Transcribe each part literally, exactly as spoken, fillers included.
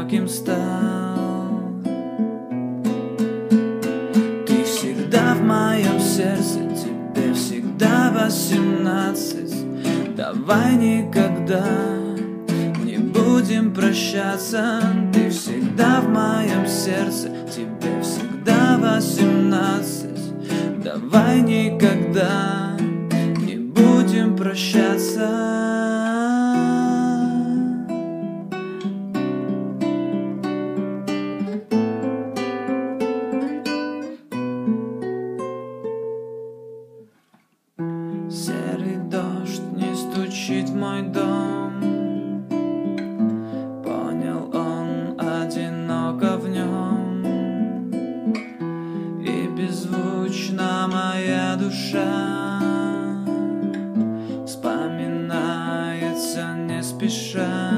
ярким стал. Ты всегда в моем сердце, тебе всегда восемнадцать. Давай никогда не будем прощаться. Ты всегда в моем сердце, тебе всегда восемнадцать. Давай никогда не будем прощаться. Серый дождь не стучит в мой дом. Понял, он одиноко в нем. И беззвучна моя душа вспоминается не спеша.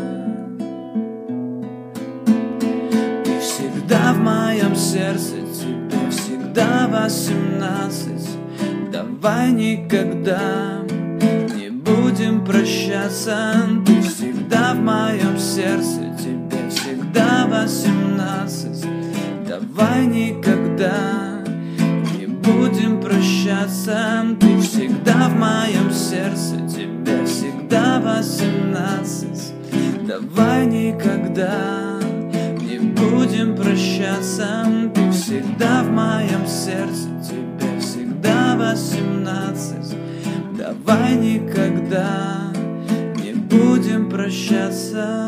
Ты всегда в моем сердце, тебе всегда восемнадцать. Давай никогда не будем прощаться. Ты всегда в моем сердце, тебе всегда восемнадцать. Давай никогда не будем прощаться. Ты всегда в моем сердце, тебе всегда восемнадцать. Давай никогда не будем прощаться. Ты всегда в моем сердце, тебе всегда восемнадцать. Давай никогда не будем прощаться.